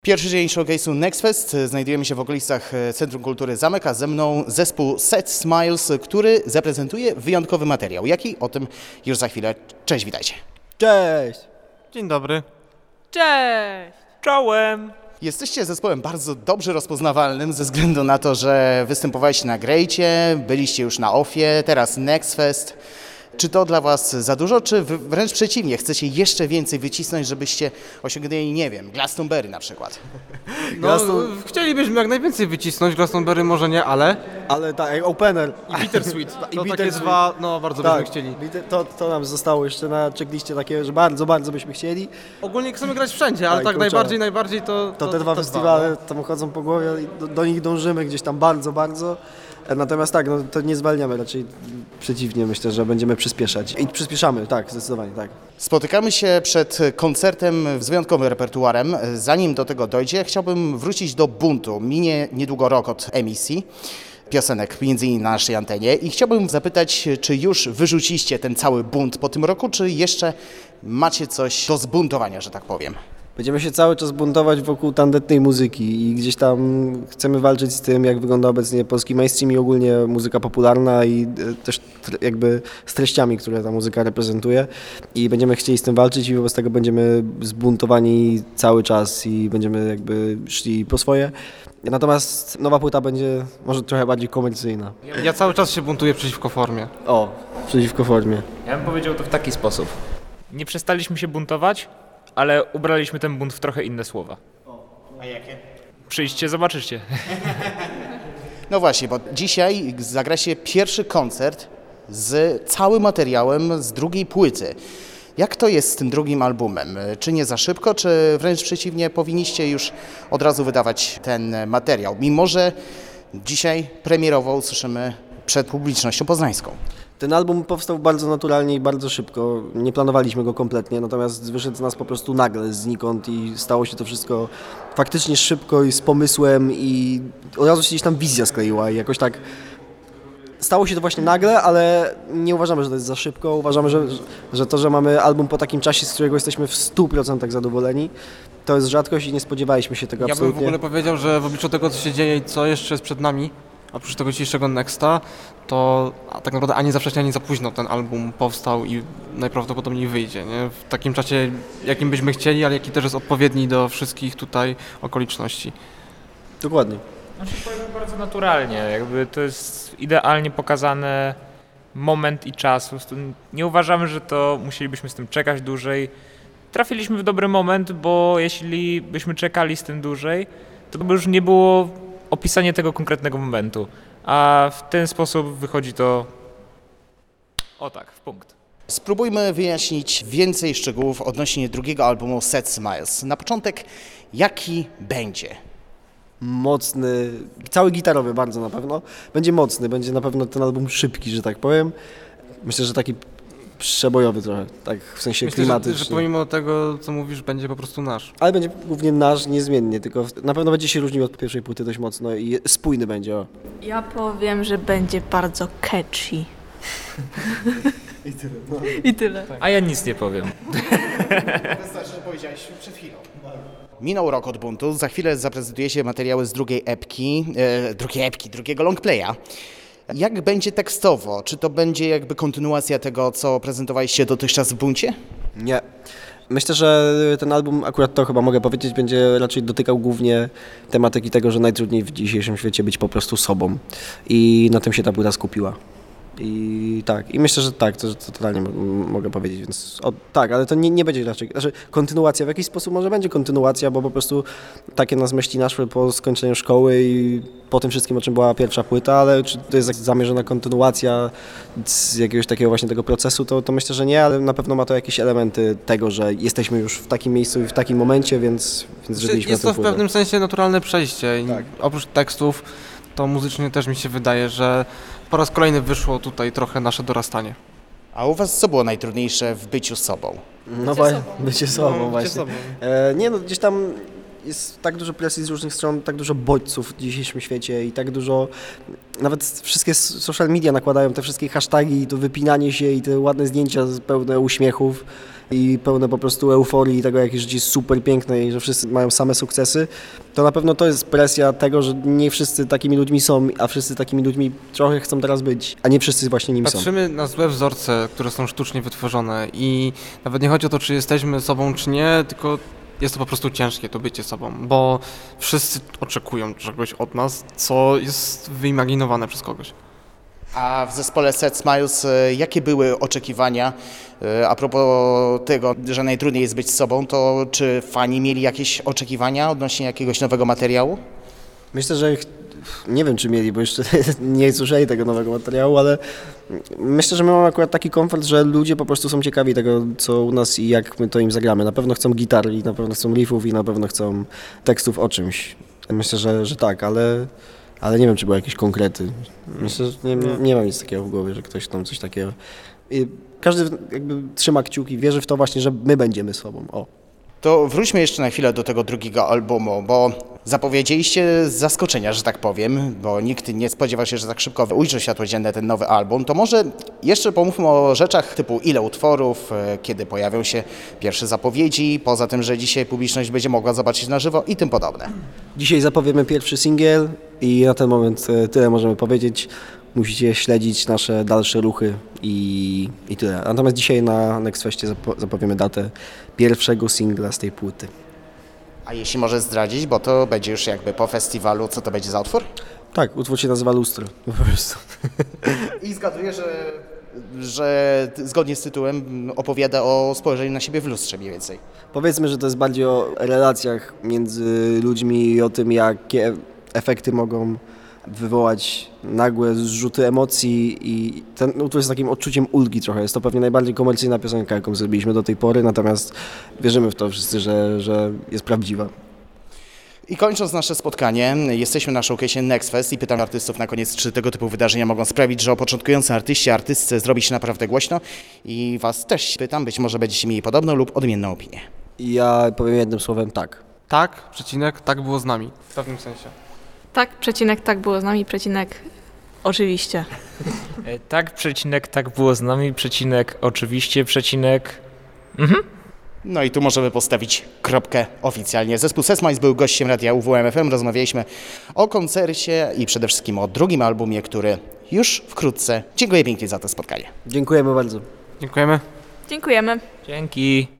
Pierwszy dzień showcase'u Next Fest. Znajdujemy się w okolicach Centrum Kultury Zamek, a ze mną zespół Set Smiles, który zaprezentuje wyjątkowy materiał. Jaki? O tym już za chwilę. Cześć, witajcie. Cześć! Dzień dobry. Cześć! Czołem! Jesteście zespołem bardzo dobrze rozpoznawalnym ze względu na to, że występowaliście na Grejcie, byliście już na Offie, teraz Next Fest. Czy to dla Was za dużo, czy wręcz przeciwnie, chcecie jeszcze więcej wycisnąć, żebyście osiągnęli, nie wiem, Glastonbury na przykład? No, chcielibyśmy jak najwięcej wycisnąć, Glastonbury może nie, ale... Ale tak, jak opener. I Bittersweet. I To takie Bittersweet. dwa, no bardzo byśmy chcieli. To nam zostało jeszcze na checkliście takie, że bardzo, bardzo byśmy chcieli. Ogólnie chcemy grać wszędzie, ale Tak, tak kurczę. najbardziej to... To te dwa festiwale tam chodzą po głowie i do nich dążymy gdzieś tam bardzo, bardzo. Natomiast tak, no to nie zwalniamy, raczej przeciwnie, myślę, że będziemy przyspieszać. I przyspieszamy, tak, zdecydowanie, tak. Spotykamy się przed koncertem z wyjątkowym repertuarem. Zanim do tego dojdzie, chciałbym wrócić do buntu. Minie niedługo rok od emisji piosenek, między innymi na naszej antenie. I chciałbym zapytać, czy już wyrzuciliście ten cały bunt po tym roku, czy jeszcze macie coś do zbuntowania, że tak powiem? Będziemy się cały czas buntować wokół tandetnej muzyki i gdzieś tam chcemy walczyć z tym, jak wygląda obecnie polski mainstream i ogólnie muzyka popularna i też jakby z treściami, które ta muzyka reprezentuje i będziemy chcieli z tym walczyć i wobec tego będziemy zbuntowani cały czas i będziemy jakby szli po swoje. Natomiast nowa płyta będzie może trochę bardziej komercyjna. Ja cały czas się buntuję przeciwko formie. O, przeciwko formie. Ja bym powiedział to w taki sposób. Nie przestaliśmy się buntować, ale ubraliśmy ten bunt w trochę inne słowa. A jakie? Przyjdźcie, zobaczycie. No właśnie, bo dzisiaj zagra się pierwszy koncert z całym materiałem z drugiej płyty. Jak to jest z tym drugim albumem? Czy nie za szybko, czy wręcz przeciwnie, powinniście już od razu wydawać ten materiał, mimo że dzisiaj premierowo usłyszymy przed publicznością poznańską? Ten album powstał bardzo naturalnie i bardzo szybko. Nie planowaliśmy go kompletnie, natomiast wyszedł z nas po prostu nagle, znikąd i stało się to wszystko faktycznie szybko i z pomysłem i od razu się gdzieś tam wizja skleiła i jakoś tak stało się to właśnie nagle, ale nie uważamy, że to jest za szybko. Uważamy, że to, że mamy album po takim czasie, z którego jesteśmy w 100% zadowoleni, to jest rzadkość i nie spodziewaliśmy się tego Ja bym absolutnie. w ogóle powiedział, że w obliczu tego, co się dzieje i co jeszcze jest przed nami, oprócz tego dzisiejszego Nexta, to tak naprawdę ani za wcześnie, ani za późno ten album powstał i najprawdopodobniej wyjdzie, nie? W takim czasie, jakim byśmy chcieli, ale jaki też jest odpowiedni do wszystkich tutaj okoliczności. Dokładnie. Znaczy powiem bardzo naturalnie, jakby to jest idealnie pokazany moment i czas. Po prostu nie uważamy, że to musielibyśmy z tym czekać dłużej. Trafiliśmy w dobry moment, bo jeśli byśmy czekali z tym dłużej, to by już nie było opisanie tego konkretnego momentu. A w ten sposób wychodzi to o tak, w punkt. Spróbujmy wyjaśnić więcej szczegółów odnośnie drugiego albumu Set Smiles. Na początek, jaki będzie? Mocny, cały gitarowy bardzo na pewno. Będzie mocny, będzie na pewno ten album szybki, że tak powiem. Myślę, że taki przebojowy trochę, tak w sensie Myślę, klimatyczny. że pomimo tego, co mówisz, będzie po prostu nasz. Ale będzie głównie nasz, niezmiennie, tylko na pewno będzie się różnił od pierwszej płyty dość mocno i spójny będzie. O. Ja powiem, że będzie bardzo catchy. I tyle. No. I tyle. A ja nic nie powiem. Wystarczy, że powiedziałeś przed chwilą. Minął rok od buntu, za chwilę zaprezentujecie materiały z drugiego longplaya. Jak będzie tekstowo? Czy to będzie jakby kontynuacja tego, co prezentowaliście dotychczas w buncie? Nie. Myślę, że ten album, akurat to chyba mogę powiedzieć, będzie raczej dotykał głównie tematyki tego, że najtrudniej w dzisiejszym świecie być po prostu sobą. I na tym się ta płyta skupiła. I tak, i myślę, że tak, to totalnie mogę powiedzieć, więc tak, ale to nie będzie raczej, znaczy kontynuacja, w jakiś sposób może będzie kontynuacja, bo po prostu takie nas myśli naszły po skończeniu szkoły i po tym wszystkim, o czym była pierwsza płyta, ale czy to jest zamierzona kontynuacja z jakiegoś takiego właśnie tego procesu, to myślę, że nie, ale na pewno ma to jakieś elementy tego, że jesteśmy już w takim miejscu i w takim momencie, więc zrobiliśmy Jest tę to w płytę. pewnym sensie naturalne przejście. I Tak. oprócz tekstów, to muzycznie też mi się wydaje, że po raz kolejny wyszło tutaj trochę nasze dorastanie. A u Was co było najtrudniejsze w byciu sobą? No właśnie, bycie sobą właśnie. Nie no, gdzieś tam jest tak dużo presji z różnych stron, tak dużo bodźców w dzisiejszym świecie i tak dużo, nawet wszystkie social media nakładają te wszystkie hasztagi, to wypinanie się i te ładne zdjęcia pełne uśmiechów i pełne po prostu euforii i tego, jakie życie jest super piękne i że wszyscy mają same sukcesy, to na pewno to jest presja tego, że nie wszyscy takimi ludźmi są, a wszyscy takimi ludźmi trochę chcą teraz być, a nie wszyscy właśnie nimi są. Patrzymy na złe wzorce, które są sztucznie wytworzone i nawet nie chodzi o to, czy jesteśmy sobą, czy nie, tylko jest to po prostu ciężkie, to bycie sobą, bo wszyscy oczekują czegoś od nas, co jest wyimaginowane przez kogoś. A w zespole Set Smiles jakie były oczekiwania? A propos tego, że najtrudniej jest być sobą, to czy fani mieli jakieś oczekiwania odnośnie jakiegoś nowego materiału? Myślę, że nie wiem, czy mieli, bo jeszcze nie słyszeli tego nowego materiału, ale myślę, że my mamy akurat taki komfort, że ludzie po prostu są ciekawi tego, co u nas i jak my to im zagramy. Na pewno chcą gitar i na pewno chcą riffów i na pewno chcą tekstów o czymś. Myślę, że tak, ale nie wiem, czy były jakieś konkrety. Myślę, że nie mam nic takiego w głowie, że ktoś tam coś takiego... I każdy jakby trzyma kciuki, wierzy w to właśnie, że my będziemy sobą. O. To wróćmy jeszcze na chwilę do tego drugiego albumu, bo zapowiedzieliście z zaskoczenia, że tak powiem, bo nikt nie spodziewał się, że tak szybko ujrzy światło dzienne ten nowy album. To może jeszcze pomówmy o rzeczach typu ile utworów, kiedy pojawią się pierwsze zapowiedzi, poza tym, że dzisiaj publiczność będzie mogła zobaczyć na żywo i tym podobne. Dzisiaj zapowiemy pierwszy singiel i na ten moment tyle możemy powiedzieć. Musicie śledzić nasze dalsze ruchy i tyle. Natomiast dzisiaj na Next Festie zapowiemy datę pierwszego singla z tej płyty. A jeśli możesz zdradzić, bo to będzie już jakby po festiwalu, co to będzie za utwór? Tak, utwór się nazywa Lustro. Po prostu. I zgaduję, że zgodnie z tytułem opowiada o spojrzeniu na siebie w lustrze mniej więcej. Powiedzmy, że to jest bardziej o relacjach między ludźmi i o tym, jakie efekty mogą wywołać nagłe zrzuty emocji i ten utwór jest takim odczuciem ulgi trochę. Jest to pewnie najbardziej komercyjna piosenka, jaką zrobiliśmy do tej pory, natomiast wierzymy w to wszyscy, że jest prawdziwa. I kończąc nasze spotkanie, jesteśmy na showcase'ie Next Fest i pytam artystów na koniec, czy tego typu wydarzenia mogą sprawić, że o początkującym artystce zrobi się naprawdę głośno. I was też pytam, być może będziecie mieli podobną lub odmienną opinię. Ja powiem jednym słowem tak. Tak, przecinek, tak było z nami, w pewnym sensie. Tak, przecinek, tak było z nami, przecinek, oczywiście. Tak, przecinek, tak było z nami, przecinek, oczywiście, przecinek... No i tu możemy postawić kropkę oficjalnie. Zespół Set Smiles był gościem radia UWMFM. Rozmawialiśmy o koncercie i przede wszystkim o drugim albumie, który już wkrótce. Dziękuję pięknie za to spotkanie. Dziękujemy bardzo. Dziękujemy. Dziękujemy. Dzięki.